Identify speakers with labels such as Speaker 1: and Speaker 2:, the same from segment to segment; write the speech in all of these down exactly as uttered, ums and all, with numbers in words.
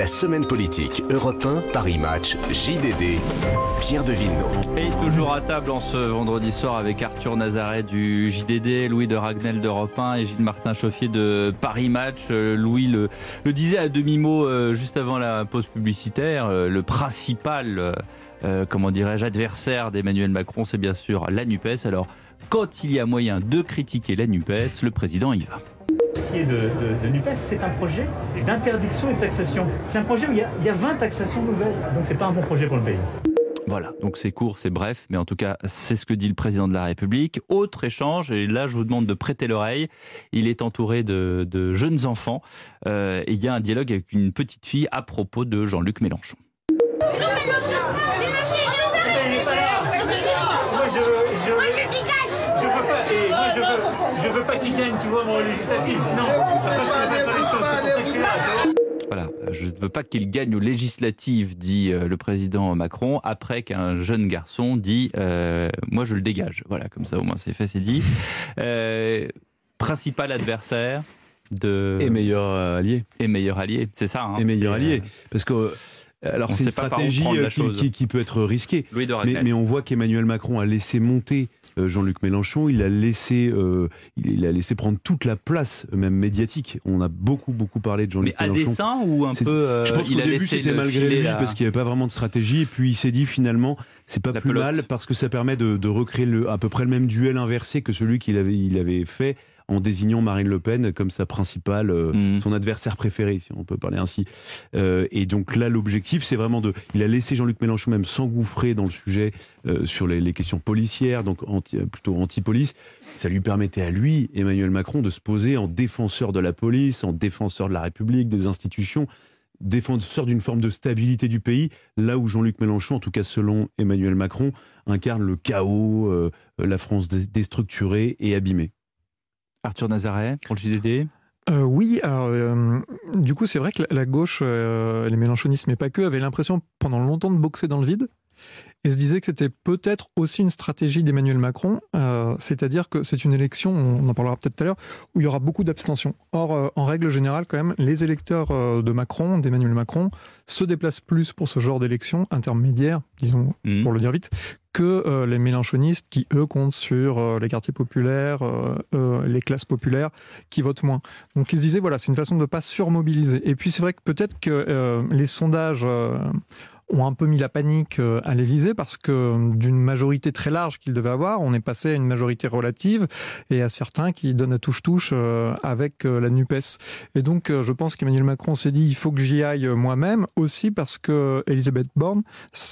Speaker 1: La semaine politique, Europe un, Paris Match, J D D, Pierre de Villeneuve.
Speaker 2: Et toujours à table en ce vendredi soir avec Arthur Nazaret du J D D, Louis de Ragnel d'Europe un et Gilles Martin Chauffier de Paris Match. Louis le, le disait à demi-mot euh, juste avant la pause publicitaire, euh, le principal, euh, comment dirais-je, adversaire d'Emmanuel Macron, c'est bien sûr la NUPES. Alors, quand il y a moyen de critiquer la NUPES, le président y va.
Speaker 3: Ce qui est de, de, de NUPES, c'est un projet d'interdiction et de taxation. C'est un projet où il y a, il y a vingt taxations nouvelles. Donc c'est pas un bon projet pour le pays.
Speaker 2: Voilà, donc c'est court, c'est bref, mais en tout cas, c'est ce que dit le président de la République. Autre échange, et là je vous demande de prêter l'oreille, il est entouré de, de jeunes enfants, euh, et il y a un dialogue avec une petite fille à propos de Jean-Luc Mélenchon.
Speaker 3: Je veux pas qu'il gagne, tu vois, mon législatif, sinon après je pourrais pas faire les choses, c'est pour ça que je suis là.
Speaker 2: Voilà, je ne veux pas qu'il gagne aux législatives, dit le président Macron, après qu'un jeune garçon dit euh, « moi je le dégage ». Voilà, comme ça au moins c'est fait, c'est dit. Euh, principal adversaire de...
Speaker 4: Et meilleur allié.
Speaker 2: Et meilleur allié, c'est ça. Hein,
Speaker 4: et meilleur
Speaker 2: c'est,
Speaker 4: allié, parce que... Alors c'est une stratégie qui, qui, qui peut être risquée, mais, mais on voit qu'Emmanuel Macron a laissé monter euh, Jean-Luc Mélenchon, il a laissé, euh, il a laissé prendre toute la place, même médiatique. On a beaucoup beaucoup parlé de Jean-Luc Mélenchon.
Speaker 2: Mais à dessein ou un peu euh,
Speaker 4: Je pense qu'au début c'était malgré lui là. Parce qu'il n'y avait pas vraiment de stratégie, et puis il s'est dit finalement c'est pas la plus pelote. mal parce que ça permet de, de recréer le, à peu près le même duel inversé que celui qu'il avait, il avait fait en désignant Marine Le Pen comme sa principale, euh, mmh. son adversaire préféré, si on peut parler ainsi. Euh, et donc là, l'objectif, c'est vraiment de... Il a laissé Jean-Luc Mélenchon même s'engouffrer dans le sujet euh, sur les, les questions policières, donc anti, plutôt anti-police. Ça lui permettait à lui, Emmanuel Macron, de se poser en défenseur de la police, en défenseur de la République, des institutions, défenseur d'une forme de stabilité du pays, là où Jean-Luc Mélenchon, en tout cas selon Emmanuel Macron, incarne le chaos, euh, la France déstructurée et abîmée.
Speaker 2: Arthur Nazaret, pour le J D D.
Speaker 5: Euh, oui, alors euh, du coup c'est vrai que la, la gauche, euh, les mélenchonistes mais pas que, avaient l'impression pendant longtemps de boxer dans le vide et se disait que c'était peut-être aussi une stratégie d'Emmanuel Macron, euh, c'est-à-dire que c'est une élection, on en parlera peut-être tout à l'heure, où il y aura beaucoup d'abstention. Or, euh, en règle générale, quand même, les électeurs euh, de Macron, d'Emmanuel Macron, se déplacent plus pour ce genre d'élection intermédiaire, disons, mmh. pour le dire vite, que euh, les mélenchonistes qui, eux, comptent sur euh, les quartiers populaires, euh, euh, les classes populaires, qui votent moins. Donc ils se disaient, voilà, c'est une façon de ne pas surmobiliser. Et puis c'est vrai que peut-être que euh, les sondages... Euh, ont un peu mis la panique à l'Élysée parce que d'une majorité très large qu'il devait avoir, on est passé à une majorité relative et à certains qui donnent à touche-touche avec la NUPES. Et donc, je pense qu'Emmanuel Macron s'est dit il faut que j'y aille moi-même, aussi parce que Elisabeth Borne,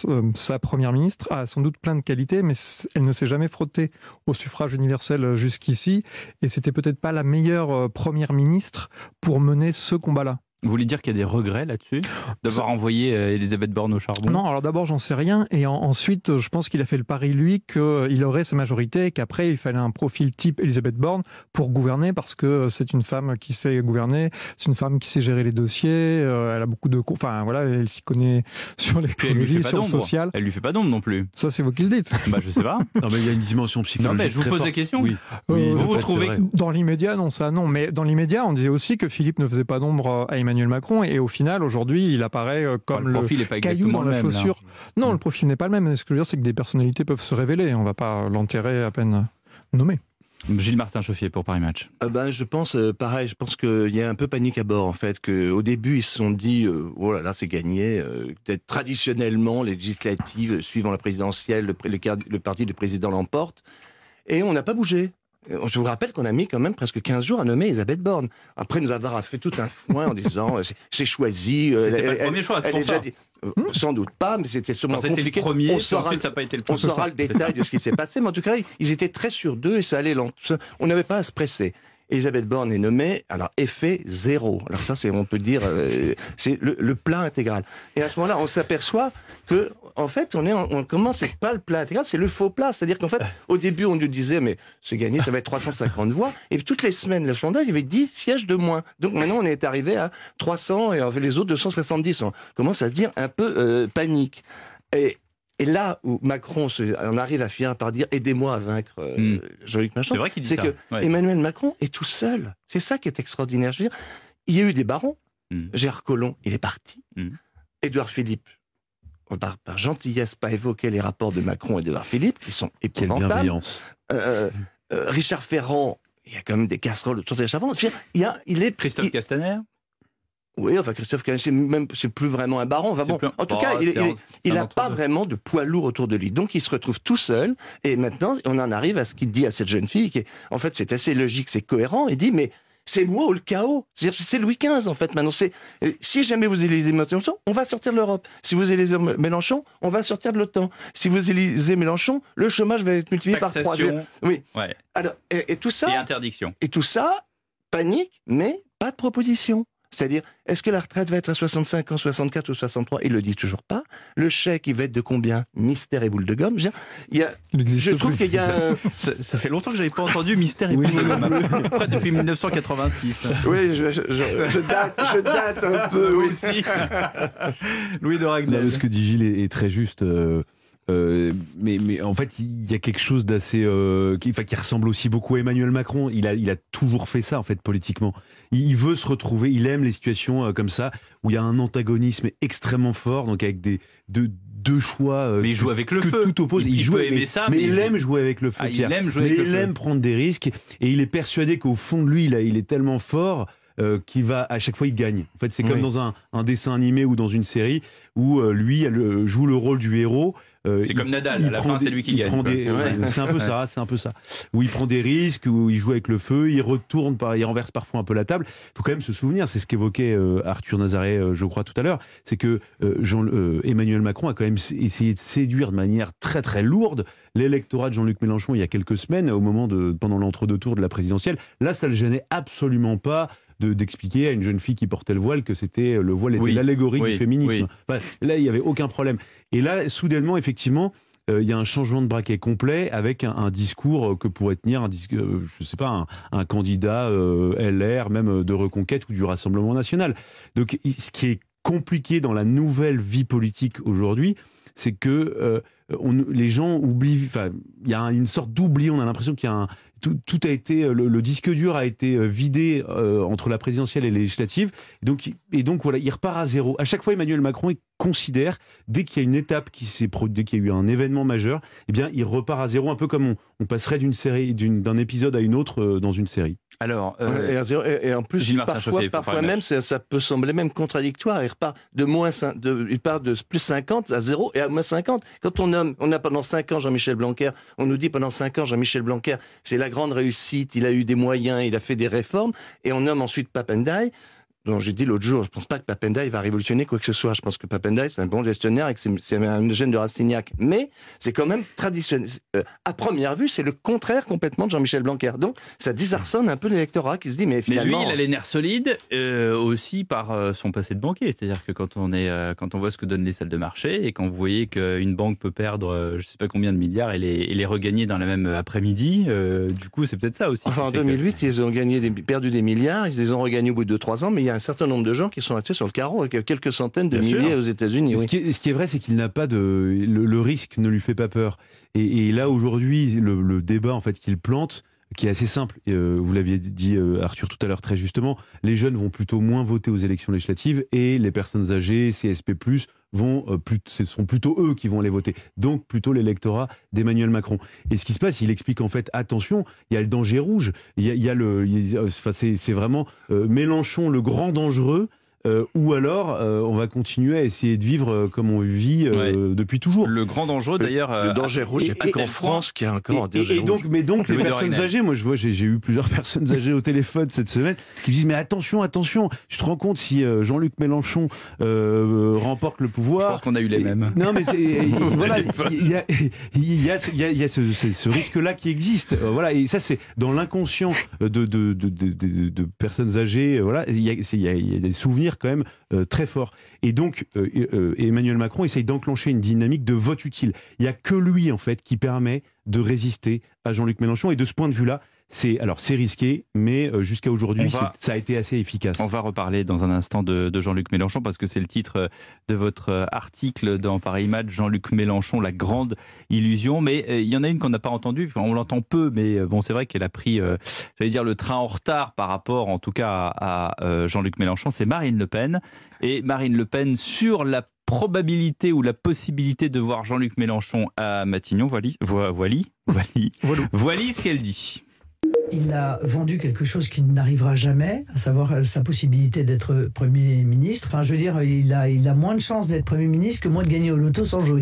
Speaker 5: sa première ministre, a sans doute plein de qualités, mais elle ne s'est jamais frottée au suffrage universel jusqu'ici et c'était peut-être pas la meilleure première ministre pour mener ce combat-là.
Speaker 2: Vous voulez dire qu'il y a des regrets là-dessus d'avoir Ça... envoyé Elisabeth Borne au charbon?
Speaker 5: Non, alors d'abord j'en sais rien et en, ensuite je pense qu'il a fait le pari lui qu'il aurait sa majorité et qu'après il fallait un profil type Elisabeth Borne pour gouverner parce que c'est une femme qui sait gouverner, c'est une femme qui sait gérer les dossiers, euh, elle a beaucoup de... Enfin voilà, elle s'y connaît sur l'écologie, sur le social.
Speaker 2: Elle lui fait pas d'ombre non plus.
Speaker 5: Ça c'est vous qui le dites.
Speaker 2: Bah je sais pas.
Speaker 4: Non mais il y a une dimension psychologique.
Speaker 2: Non mais je vous pose la question.
Speaker 4: Oui.
Speaker 5: Euh,
Speaker 4: oui,
Speaker 5: vous
Speaker 2: vous trouvez
Speaker 5: dans l'immédiat non ça non, mais dans l'immédiat on disait aussi que Philippe ne faisait pas d'ombre à Emmanuel Macron et au final, aujourd'hui, il apparaît comme
Speaker 2: le, profil
Speaker 5: le
Speaker 2: est pas
Speaker 5: caillou dans la
Speaker 2: même,
Speaker 5: chaussure.
Speaker 2: Là.
Speaker 5: Non, le profil n'est pas le même. Ce que je veux dire, c'est que des personnalités peuvent se révéler. On ne va pas l'enterrer à peine nommé.
Speaker 2: Gilles Martin Chauffier pour Paris Match.
Speaker 6: Euh ben, je pense euh, pareil, je pense qu'il y a un peu panique à bord en fait, qu'au début ils se sont dit euh, oh là là c'est gagné, euh, peut-être traditionnellement les législatives suivant la présidentielle, le, le, le parti du président l'emporte, et on n'a pas bougé. Je vous rappelle qu'on a mis quand même presque quinze jours à nommer Elisabeth Borne. Après nous avoir fait tout un foin en disant c'est choisi.
Speaker 2: C'était
Speaker 6: elle,
Speaker 2: pas le premier choix, c'est pour ça.
Speaker 6: Dit, euh, sans doute pas, mais c'était sûrement
Speaker 2: enfin, c'était
Speaker 6: compliqué.
Speaker 2: Le premier,
Speaker 6: on saura,
Speaker 2: ensuite, ça n'a pas été le
Speaker 6: on saura le détail de ce qui s'est passé, mais en tout cas, ils étaient très sûrs d'eux et ça allait lent. On n'avait pas à se presser. Elisabeth Borne est nommée, alors effet zéro. Alors ça, c'est, on peut dire, euh, c'est le, le plat intégral. Et à ce moment-là, on s'aperçoit que, en fait, on est, en, on commence, c'est pas le plat intégral, c'est le faux plat. C'est-à-dire qu'en fait, au début, on nous disait, mais c'est gagné, ça va être trois cent cinquante voix. Et puis toutes les semaines, le sondage, il y avait dix sièges de moins. Donc maintenant, on est arrivé à trois cents et les autres deux cent soixante-dix. On commence à se dire un peu euh, panique. Et Et là où Macron se, en arrive à finir par dire « aidez-moi à vaincre euh, mmh. Jean-Luc Mélenchon », c'est que
Speaker 2: ouais.
Speaker 6: Emmanuel Macron est tout seul. C'est ça qui est extraordinaire. Je veux dire, il y a eu des barons, Mmh. Gérard Collomb, il est parti. Mmh. Édouard Philippe, par, par gentillesse, pas évoquer les rapports de Macron et d'Édouard Philippe, qui sont épouvantables.
Speaker 4: Quelle bienveillance.
Speaker 6: Euh, euh, Richard Ferrand, il y a quand même des casseroles autour de Richard Ferrand. Il, y a, il est...
Speaker 2: Christophe
Speaker 6: il,
Speaker 2: Castaner.
Speaker 6: Oui, enfin Christophe Castaner, c'est même c'est plus vraiment un baron. Enfin, bon,
Speaker 2: plus...
Speaker 6: En tout
Speaker 2: bon,
Speaker 6: cas, il n'a pas
Speaker 2: deux.
Speaker 6: vraiment de poids lourd autour de lui. Donc il se retrouve tout seul. Et maintenant, on en arrive à ce qu'il dit à cette jeune fille, qui est, en fait, c'est assez logique, c'est cohérent. Il dit, mais c'est moi ou le chaos. C'est-à-dire, c'est Louis quinze, en fait, maintenant. C'est, euh, si jamais vous élisez Mélenchon, on va sortir de l'Europe. Si vous élisez Mélenchon, on va sortir de l'OTAN. Si vous élisez Mélenchon, le chômage va être multiplié
Speaker 2: Taxation.
Speaker 6: par trois. Oui.
Speaker 2: Ouais.
Speaker 6: Alors, et, et tout ça...
Speaker 2: Et interdiction.
Speaker 6: Et tout ça, panique, mais pas de proposition. C'est-à-dire, est-ce que la retraite va être à soixante-cinq ans, soixante-quatre ou soixante-trois? Il le dit toujours pas. Le chèque, il va être de combien? Mystère et boule de gomme. Je, il y a, je trouve qu'il y a... Un...
Speaker 2: Ça, ça fait longtemps que j'avais pas entendu Mystère et boule de gomme. À peu près depuis mille neuf cent quatre-vingt-six.
Speaker 6: Oui, je, je, je, date, je date un peu.
Speaker 2: Oui, aussi. Louis de Ragnel.
Speaker 4: Là, ce que dit Gilles est, est très juste. Euh... Euh, mais, mais en fait, il y a quelque chose d'assez, euh, qui, enfin, qui ressemble aussi beaucoup à Emmanuel Macron. Il a, il a toujours fait ça, en fait, politiquement. Il, il veut se retrouver, il aime les situations euh, comme ça, où il y a un antagonisme extrêmement fort, donc avec des deux, deux choix. Euh,
Speaker 2: mais il joue avec le
Speaker 4: que
Speaker 2: feu.
Speaker 4: Tout oppose.
Speaker 2: Il, il,
Speaker 4: il joue
Speaker 2: peut
Speaker 4: avec,
Speaker 2: aimer ça,
Speaker 4: mais,
Speaker 2: mais
Speaker 4: il
Speaker 2: joue...
Speaker 4: aime jouer avec le feu.
Speaker 2: Ah, il aime jouer
Speaker 4: mais
Speaker 2: avec
Speaker 4: il
Speaker 2: le
Speaker 4: aime
Speaker 2: feu.
Speaker 4: prendre des risques, et il est persuadé qu'au fond de lui, il, a, il est tellement fort. Euh, qui va à chaque fois il gagne. En fait, c'est comme oui. dans un, un dessin animé ou dans une série où euh, lui elle, joue le rôle du héros.
Speaker 2: Euh, c'est il, comme Nadal. À la fin, des, c'est lui qui gagne.
Speaker 4: Des, ouais. C'est un peu ça. C'est un peu ça. Où il prend des risques, où il joue avec le feu, il retourne, par, il renverse parfois un peu la table. Il faut quand même se souvenir. C'est ce qu'évoquait euh, Arthur Nazaret, euh, je crois tout à l'heure. C'est que euh, Jean, euh, Emmanuel Macron a quand même essayé de séduire de manière très très lourde l'électorat de Jean-Luc Mélenchon il y a quelques semaines, au moment de pendant l'entre-deux tours de la présidentielle. Là, ça le gênait absolument pas. De, d'expliquer à une jeune fille qui portait le voile que c'était le voile était oui, l'allégorie oui, du féminisme. Oui. Enfin, là, il n'y avait aucun problème. Et là, soudainement, effectivement, euh, il y a un changement de braquet complet avec un, un discours que pourrait tenir, un discours, euh, je sais pas, un, un candidat euh, L R, même de Reconquête ou du Rassemblement National. Donc, ce qui est compliqué dans la nouvelle vie politique aujourd'hui, c'est que euh, on, les gens oublient. Enfin, il y a une sorte d'oubli. On a l'impression qu'il y a un Tout, tout a été, le, le disque dur a été vidé euh, entre la présidentielle et les législatives. Et donc, et donc voilà, il repart à zéro. À chaque fois, Emmanuel Macron il considère, dès qu'il y a une étape qui s'est produite, dès qu'il y a eu un événement majeur, eh bien, il repart à zéro, un peu comme on, on passerait d'une série, d'une, d'un épisode à une autre euh, dans une série.
Speaker 2: Alors,
Speaker 6: euh, et, à zéro, et, et en plus, parfois, parfois même, ça, ça peut sembler même contradictoire. Il repart de moins, de, il part de plus cinquante à zéro et à moins cinquante. Quand on nomme, on a pendant cinq ans Jean-Michel Blanquer, on nous dit pendant cinq ans Jean-Michel Blanquer, c'est la grande réussite, il a eu des moyens, il a fait des réformes, et on nomme ensuite Pape Ndiaye, dont j'ai dit l'autre jour, je ne pense pas que Pape Ndiaye va révolutionner quoi que ce soit. Je pense que Pape Ndiaye, c'est un bon gestionnaire et que c'est, c'est un gène de Rastignac. Mais c'est quand même traditionnel. Euh, à première vue, c'est le contraire complètement de Jean-Michel Blanquer. Donc, ça désarçonne un peu l'électorat qui se dit, mais finalement...
Speaker 2: Mais lui, il a les nerfs solides euh, aussi par euh, son passé de banquier. C'est-à-dire que quand on, est, euh, quand on voit ce que donnent les salles de marché et quand vous voyez qu'une banque peut perdre euh, je ne sais pas combien de milliards et les, et les regagner dans la même après-midi, euh, du coup, c'est peut-être ça aussi.
Speaker 6: Enfin, en deux mille huit, que... ils ont gagné des, perdu des milliards, ils les ont regagnés au bout de deux trois ans, mais il y a un certain nombre de gens qui sont restés sur le carreau, avec quelques centaines de Bien milliers sûr. aux États-Unis. Oui.
Speaker 4: Ce, qui est, ce qui est vrai, c'est qu'il n'a pas de... Le, le risque ne lui fait pas peur. Et, et là, aujourd'hui, le, le débat en fait, qu'il plante, qui est assez simple, euh, vous l'aviez dit euh, Arthur tout à l'heure très justement, les jeunes vont plutôt moins voter aux élections législatives et les personnes âgées, C S P plus, vont, euh, plus, ce sont plutôt eux qui vont aller voter. Donc plutôt l'électorat d'Emmanuel Macron. Et ce qui se passe, il explique en fait, attention, il y a le danger rouge, il y a, il y a le, il y a, enfin, c'est, c'est vraiment euh, Mélenchon le grand dangereux. Euh, ou alors euh, on va continuer à essayer de vivre euh, comme on vit euh, ouais. depuis toujours.
Speaker 2: Le grand dangereux d'ailleurs.
Speaker 6: Le, le danger rouge, c'est pas qu'en France qu'il y a encore un danger
Speaker 4: et, et donc,
Speaker 6: rouge.
Speaker 4: Mais donc les personnes âgées, moi je vois, j'ai, j'ai eu plusieurs personnes âgées au téléphone cette semaine qui me disent mais attention, attention, tu te rends compte si euh, Jean-Luc Mélenchon euh, remporte le pouvoir.
Speaker 2: Je pense qu'on a eu les
Speaker 4: et,
Speaker 2: mêmes.
Speaker 4: Non mais c'est, et, voilà, il y a, il y a, il y a, il y a ce, ce risque-là qui existe. Euh, voilà, et ça c'est dans l'inconscient de, de, de, de, de, de personnes âgées. Voilà, il y a, il y a, il y a des souvenirs quand même. Euh, très fort. Et donc, euh, euh, Emmanuel Macron essaye d'enclencher une dynamique de vote utile. Il n'y a que lui, en fait, qui permet de résister à Jean-Luc Mélenchon. Et de ce point de vue-là, c'est alors c'est risqué, mais jusqu'à aujourd'hui, va, ça a été assez efficace.
Speaker 2: On va reparler dans un instant de, de Jean-Luc Mélenchon, parce que c'est le titre de votre article dans Paris Match, Jean-Luc Mélenchon, la grande illusion. Mais il euh, y en a une qu'on n'a pas entendue, on l'entend peu, mais bon, c'est vrai qu'elle a pris, euh, j'allais dire, le train en retard par rapport, en tout cas, à, à euh, Jean-Luc Mélenchon. C'est Marine Le Pen. Et Marine Le Pen, sur la probabilité ou la possibilité de voir Jean-Luc Mélenchon à Matignon, voili, voili, voili, voili, voili ce qu'elle dit.
Speaker 7: Il a vendu quelque chose qui n'arrivera jamais, à savoir sa possibilité d'être Premier ministre. Enfin, je veux dire, il a, il a moins de chances d'être Premier ministre que moi de gagner au loto sans jouer.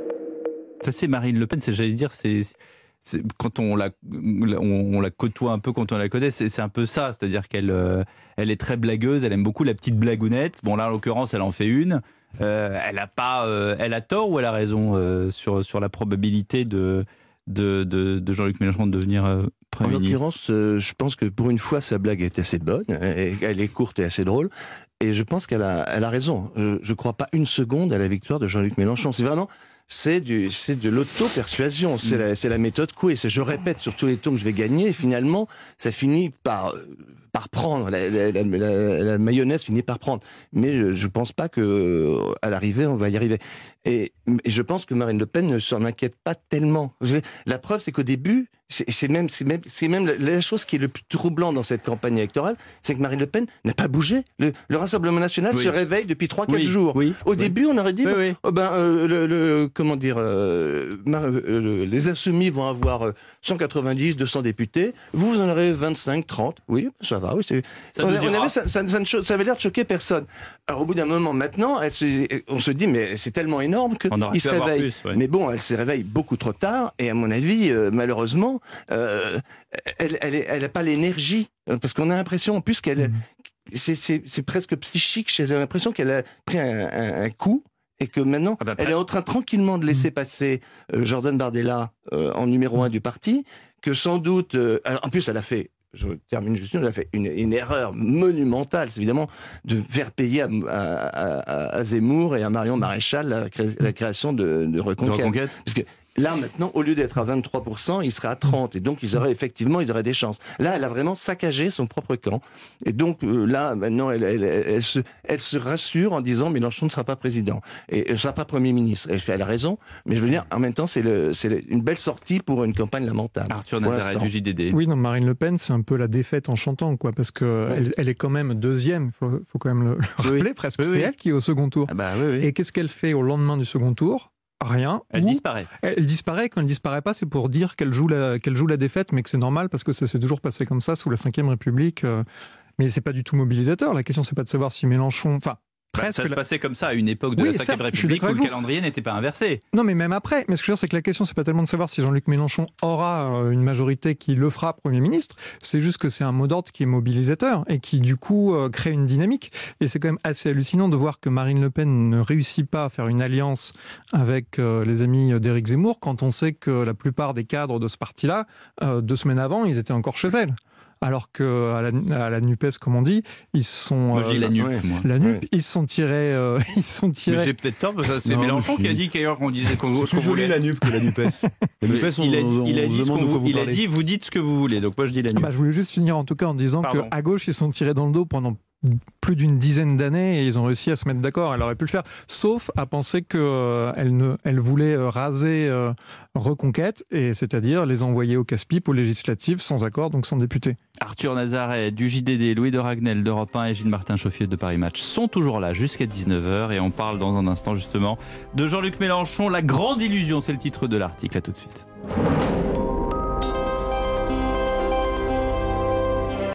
Speaker 2: Ça, c'est Marine Le Pen, c'est, j'allais dire, c'est, c'est quand on la, on, on la côtoie un peu, quand on la connaît, c'est, c'est un peu ça. C'est-à-dire qu'elle euh, elle est très blagueuse, elle aime beaucoup la petite blagounette. Bon, là, en l'occurrence, elle en fait une. Euh, elle a pas, euh, elle a tort ou elle a raison euh, sur, sur la probabilité de, de, de, de Jean-Luc Mélenchon de devenir euh, Premier ministre.
Speaker 6: En l'occurrence, euh, je pense que pour une fois, sa blague est assez bonne, elle, elle est courte et assez drôle, et je pense qu'elle a, elle a raison. Je ne crois pas une seconde à la victoire de Jean-Luc Mélenchon. C'est vraiment... C'est, du, c'est de l'auto-persuasion, c'est, mmh. la, c'est la méthode Coué. C'est je répète sur tous les tours que je vais gagner, et finalement, ça finit par, par prendre, la, la, la, la, la mayonnaise finit par prendre. Mais je ne pense pas qu'à l'arrivée, on va y arriver. Et, et je pense que Marine Le Pen ne s'en inquiète pas tellement. Vous savez, la preuve, c'est qu'au début, c'est, c'est, même, c'est, même, c'est même la, la chose qui est le plus troublant dans cette campagne électorale, c'est que Marine Le Pen n'a pas bougé. Le, le Rassemblement National oui. se réveille depuis trois quatre
Speaker 2: oui.
Speaker 6: jours.
Speaker 2: Oui.
Speaker 6: Au
Speaker 2: oui.
Speaker 6: début, on aurait dit,
Speaker 2: oui,
Speaker 6: bah,
Speaker 2: oui.
Speaker 6: Oh ben, euh, le, le, comment dire, euh, euh, les Insoumis vont avoir cent quatre-vingt-dix, deux cents députés, vous, vous en aurez vingt-cinq, trente, oui, ça va, oui. C'est, ça, on, on avait, ça, ça, ça, ça avait l'air de choquer personne. Alors au bout d'un moment, maintenant, elle se, on se dit, mais c'est tellement énorme qu'il se réveille. Plus, ouais. Mais bon, elle se réveille beaucoup trop tard, et à mon avis, euh, malheureusement, euh, elle elle, elle, elle n'a pas l'énergie, parce qu'on a l'impression, en plus, qu'elle, mmh. c'est, c'est, c'est presque psychique chez elle, j'ai l'impression qu'elle a pris un, un, un coup, et que maintenant, ah ben, elle est en train tranquillement de laisser passer euh, Jordan Bardella euh, en numéro un du parti, que sans doute, euh, en plus elle a fait, je termine juste, elle a fait une, une erreur monumentale, c'est évidemment de faire payer à, à, à, à Zemmour et à Marion Maréchal la, cré, la création de, de Reconquête.
Speaker 2: De Reconquête.
Speaker 6: Parce que là, maintenant, au lieu d'être à vingt-trois pour cent, il serait à trente. Et donc, ils auraient effectivement, ils auraient des chances. Là, elle a vraiment saccagé son propre camp. Et donc, euh, là, maintenant, elle, elle, elle, elle, se, elle se rassure en disant Mélenchon ne sera pas président. Et ne sera pas Premier ministre. Et elle a raison. Mais je veux dire, en même temps, c'est, le, c'est une belle sortie pour une campagne lamentable.
Speaker 2: Arthur Nazaret du J D D.
Speaker 5: Oui, non, Marine Le Pen, c'est un peu la défaite en chantant, quoi. Parce qu'elle oui. elle est quand même deuxième. Il faut, faut quand même le, le rappeler. Oui. Presque. Oui, c'est oui. elle qui est au second tour.
Speaker 2: Ah bah, oui, oui.
Speaker 5: Et qu'est-ce qu'elle fait au lendemain du second tour ? Rien.
Speaker 2: Elle disparaît.
Speaker 5: Elle, elle disparaît. Quand elle disparaît pas, c'est pour dire qu'elle joue la, qu'elle joue la défaite, mais que c'est normal parce que ça s'est toujours passé comme ça sous la cinquième République. Euh, mais c'est pas du tout mobilisateur. La question, c'est pas de savoir si Mélenchon, enfin.
Speaker 2: Bah, ça la... se passait comme ça à une époque de oui, la cinquième République où le calendrier n'était pas inversé.
Speaker 5: Non, mais même après. Mais ce que je veux dire, c'est que la question, c'est pas tellement de savoir si Jean-Luc Mélenchon aura une majorité qui le fera Premier ministre. C'est juste que c'est un mot d'ordre qui est mobilisateur et qui, du coup, euh, crée une dynamique. Et c'est quand même assez hallucinant de voir que Marine Le Pen ne réussit pas à faire une alliance avec euh, les amis d'Éric Zemmour quand on sait que la plupart des cadres de ce parti-là, euh, deux semaines avant, ils étaient encore chez elle. Alors qu'à la, à la NUPES, comme on dit, ils sont...
Speaker 2: Moi, je dis la NUP, euh, moi.
Speaker 5: La NUP, ouais. ils sont tirés... Euh, ils sont tirés...
Speaker 2: Mais j'ai peut-être tort, parce que c'est non, Mélenchon qui a dit qu'ailleurs qu'on disait qu'on,
Speaker 4: ce qu'on voulait. la NUP que la NUPES. La NUPES, on,
Speaker 2: il a dit,
Speaker 4: on,
Speaker 2: il a
Speaker 4: on
Speaker 2: dit,
Speaker 4: demande
Speaker 2: ce qu'on,
Speaker 4: vous
Speaker 2: il a dit, vous dites ce que vous voulez. Donc moi, je dis la NUP.
Speaker 5: Bah, je voulais juste finir en tout cas en disant Pardon. qu'à gauche, ils sont tirés dans le dos pendant plus d'une dizaine d'années et ils ont réussi à se mettre d'accord. Elle aurait pu le faire, sauf à penser qu'elle euh, ne, elle voulait euh, raser euh, Reconquête, et c'est-à-dire les envoyer au casse-pipe aux législatives sans accord, donc sans député.
Speaker 2: Arthur Nazaret du J D D, Louis de Ragnel d'Europe un et Gilles Martin Chauffier de Paris Match sont toujours là jusqu'à dix-neuf heures et on parle dans un instant justement de Jean-Luc Mélenchon, la grande illusion, c'est le titre de l'article. À tout de suite.